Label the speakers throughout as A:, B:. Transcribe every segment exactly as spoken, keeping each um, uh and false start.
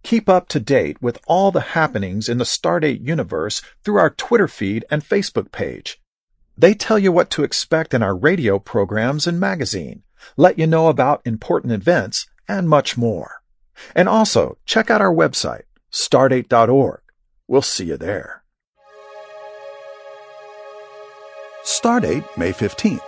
A: Keep up to date with all the happenings in the Stardate universe through our Twitter feed and Facebook page. They tell you what to expect in our radio programs and magazine, let you know about important events, and much more. And also, check out our website, stardate dot org. We'll see you there.
B: Stardate, May fifteenth.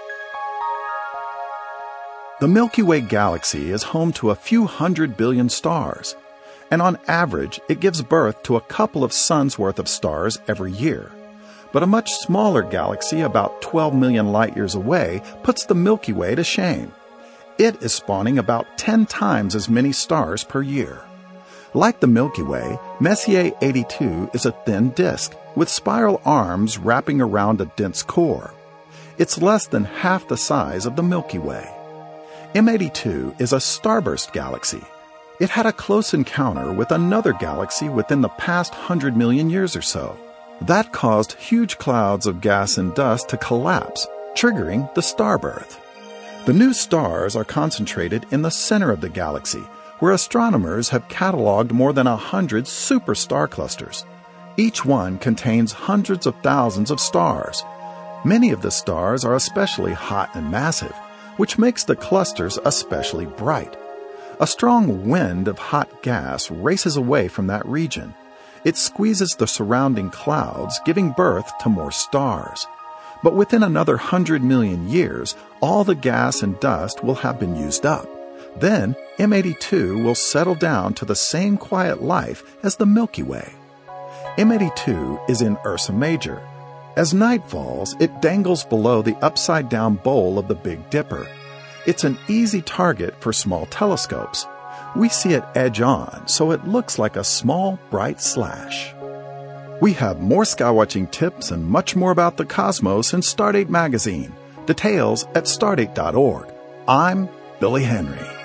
B: The Milky Way galaxy is home to a few hundred billion stars, and on average, it gives birth to a couple of suns worth of stars every year. But a much smaller galaxy, about twelve million light-years away, puts the Milky Way to shame. It is spawning about ten times as many stars per year. Like the Milky Way, Messier eighty-two is a thin disk with spiral arms wrapping around a dense core. It's less than half the size of the Milky Way. M eighty-two is a starburst galaxy. It had a close encounter with another galaxy within the past hundred million years or so. That caused huge clouds of gas and dust to collapse, triggering the starbirth. The new stars are concentrated in the center of the galaxy, where astronomers have cataloged more than a hundred super star clusters. Each one contains hundreds of thousands of stars. Many of the stars are especially hot and massive, which makes the clusters especially bright. A strong wind of hot gas races away from that region. It squeezes the surrounding clouds, giving birth to more stars. But within another hundred million years, all the gas and dust will have been used up. Then, M eighty-two will settle down to the same quiet life as the Milky Way. M eighty-two is in Ursa Major. As night falls, it dangles below the upside-down bowl of the Big Dipper. It's an easy target for small telescopes. We see it edge on, so it looks like a small, bright slash. We have more skywatching tips and much more about the cosmos in Stardate magazine. Details at stardate dot org. I'm Billy Henry.